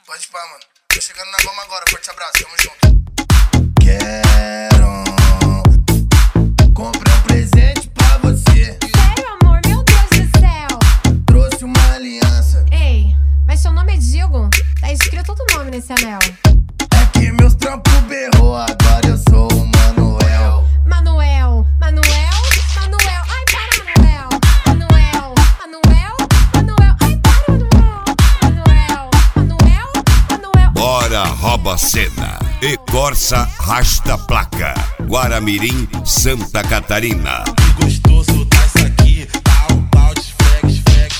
Pode pá, mano. Tô chegando na goma agora, forte abraço, tamo junto. Quero comprar um presente pra você. Sério, amor? Meu Deus do céu. Trouxe uma aliança. Ei, mas seu nome é Digo? Tá escrito outro nome nesse anel. É que meus trampos berrou, agora eu sou o Manuel. Manuel. Ai, para, Manuel. Ai, para, Manuel. Bora rouba a cena. E Corsa rasta placa. Guaramirim, Santa Catarina. Gostoso tá isso aqui, tá um pau de flex.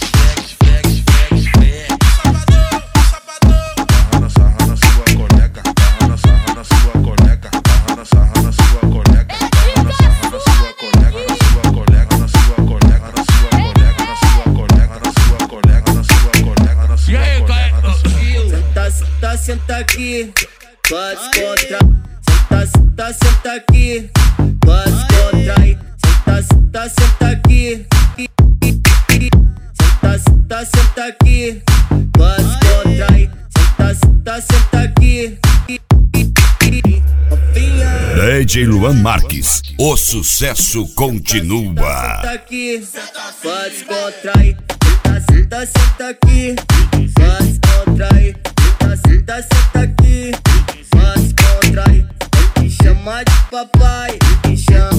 Sarra na sua colega, sarra na sua colega, sarra na sua colega, sarra na sua colega, na sua colega, na sua colega, na sua colega, na sua colega, na sua colega, na sua colega, na sua colega, na sua colega. Senta aqui, pode contra. Senta aqui, pode contrair. Senta aqui. Senta aqui, pode contrair. Senta aqui. DJ Luan Marques, o sucesso continua. Senta aqui, pode contrair. Senta aqui, pode contrair. Senta aqui, pode contrair. Me chama de papai, me chama.